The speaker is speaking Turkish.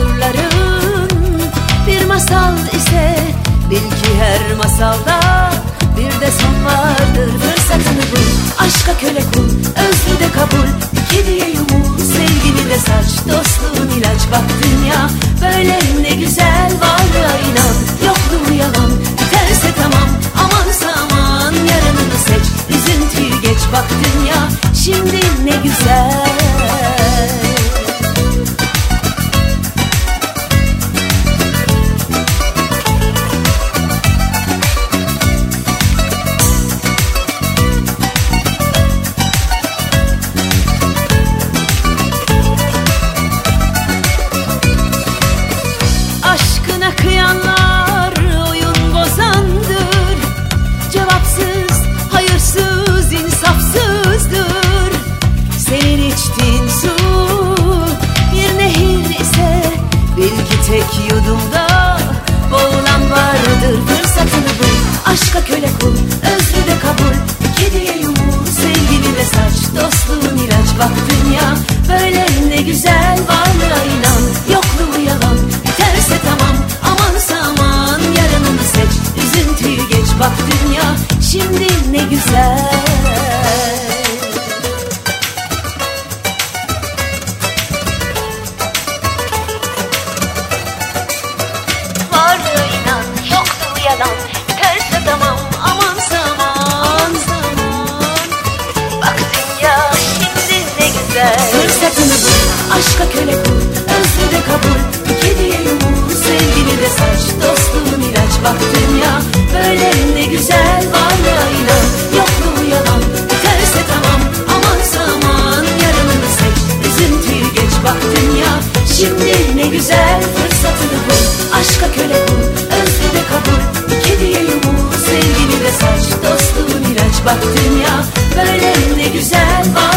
mağdurların bir masal ise bil ki her masalda bir de son vardır. Fırsatını bul, aşka köle kul, özrü de kabul, kediye yumul, sevgini de saç, dostluğun ilaç. Bak dünya böyle ne güzel, varlığa inan, yokluğu yalan, biterse tamam, amansa aman, yarınını seç, üzüntüyü geç. Bak dünya şimdi ne güzel. Kıyanlar oyun bozandır, cevapsız, hayırsız, insafsızdır. Senin içtiğin su bir nehir ise bil ki tek yudumda boğulan vardır. Fırsatını bul, aşka köle kul, özrü de kabul, kediye yumul, sevgini de saç, dostluğun ilaç. Bak dünya böyle ne güzel, varlığa inan, yokluğu yalan, biterse tamam, amansa aman, yarınını seç, üzüntüyü geç. Bak dünya şimdi ne güzel. Varlığa inan, yokluğu yalan, biterse tamam, amansa aman, bak dünya şimdi ne güzel. Fırsatını bul, aşka köle kul, özrü de kabul, kediye yumul, sevgini de saç, dostluğun ilaç. Bak dünya böyle ne güzel, varlığa inan, yokluğu yalan, biterse tamam, amansa aman, yarınını seç, üzüntüyü geç. Bak dünya şimdi ne güzel. Fırsatını bul, aşka köle kul, özrü de kabul, kediye yumul, sevgini de saç, dostluğun ilaç. Bak dünya böyle ne güzel, var